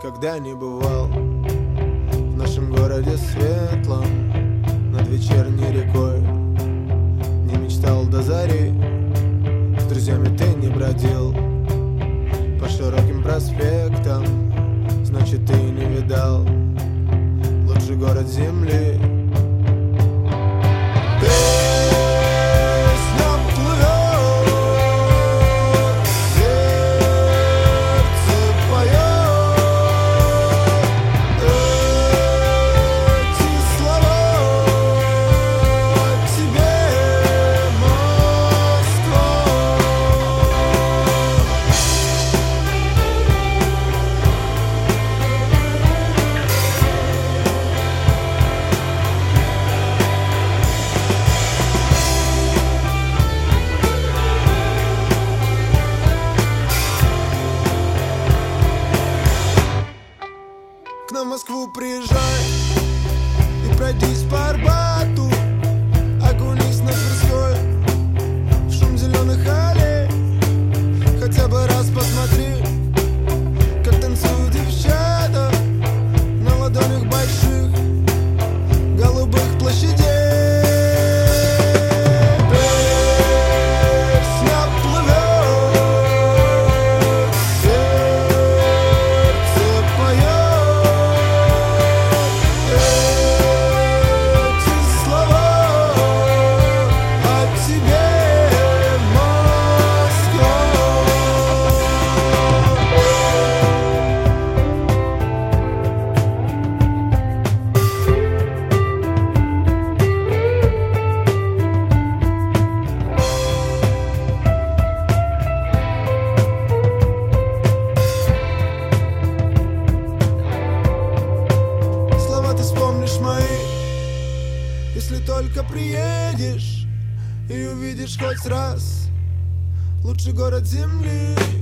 никогда не бывал в нашем городе светлом, над вечерней рекой. Не мечтал до зари, с друзьями ты не бродил по широким проспектам, значит ты не видал лучший город земли. К нам в Москву приезжай и пройдись по Арбату, окунись на Тверской в шум зеленых аллей. Хотя бы раз посмотри, как танцуют девчата на ладонях больших голубых площадей. Если только приедешь и увидишь хоть раз лучший город земли.